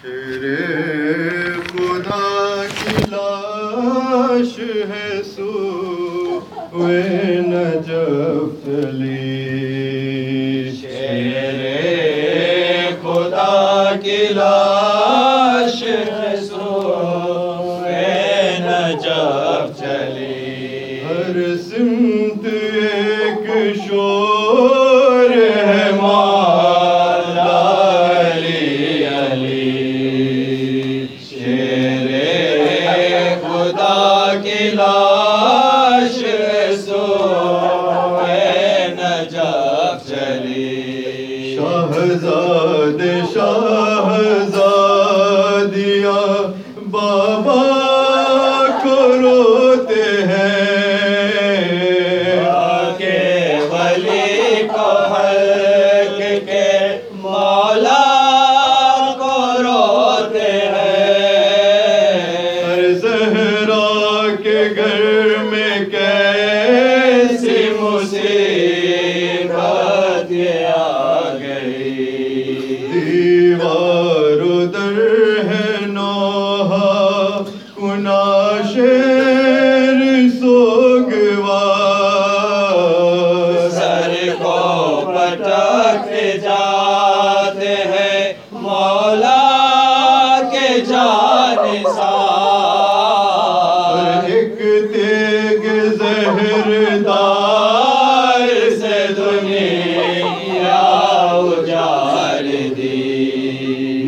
شیر خدا کی لاش ہے سوئے نجف چلی، شیر خدا کی لاش ہے سوئے نجف چلی، ہر سمت ایک شور ہے مولا علی علی، شیر خدا کی لاش ہے سوئے نجف چلی، شاہزاد شاہزادیاں بابا کو روتے ہیں، کے ولی کو حق کے مولا کو روتے ہیں، زہرا کے گھر میں کیسی مصیبت یہ آ گئی، دیوار در ہے نوحہ کنا شیر سوگوار، سر کو پٹکتے جاتے ہیں مولا کے جانثار، ایک تیگ زہردار سے دنیا اجاڑ دی،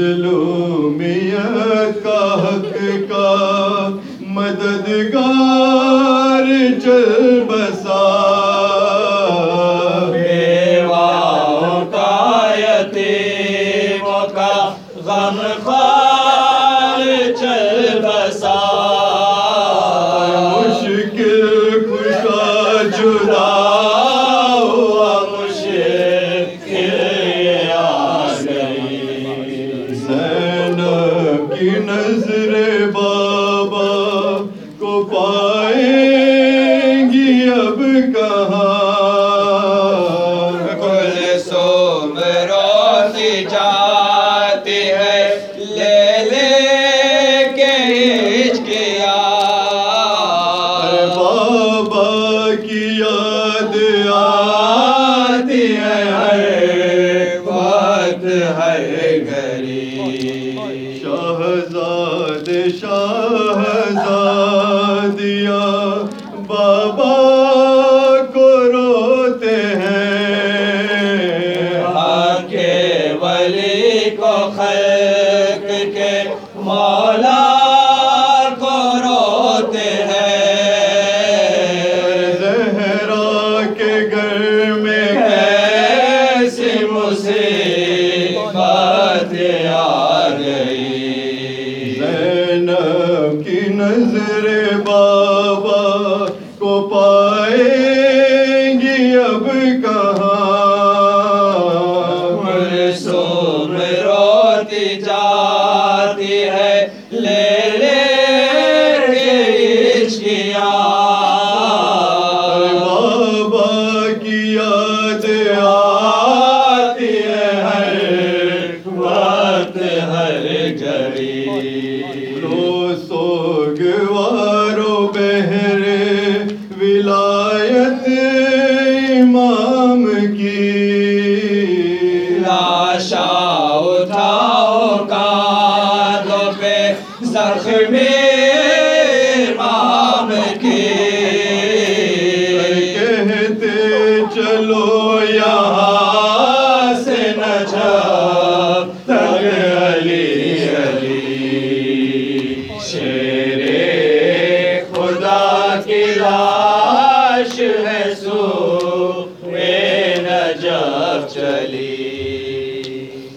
مظلومیت کا حق کا مددگار چل بسا، بیواؤں کا یتیموں کا غم خوار چل بسا، مشکل کشا جدا ہوا، مشکل یہ آ گئی، زینب کی نظر بابا کو پائیں گی اب کہاں، کلثوم روتی جاتی ہے لے لے کے ہچکیاں، بابا کی یاد آتی ہے ہر وقت ہر گھڑی، شاہزاد شاہزادیاں بابا کو روتے ہیں، حق کے ولی کو خلق کے مولا کو روتے ہیں، زہرا کے گھر میں کیسی مصیبت آ گئی، زینب کی نظر بابا کو پائیں گی اب کہاں، کلثوم روتی جاتی ہے لے لے کے ہچکیاں، بابا کی یاد آتی ہے ہر وقت ہر گھڑی، لو سوگوارو بہر ولایت امام کی، لاشا اٹھاؤ کاندھوں پہ زخمی امام کی، کہتے چلو یہاں سے نجف تک علی علی، شیر خدا کی لاش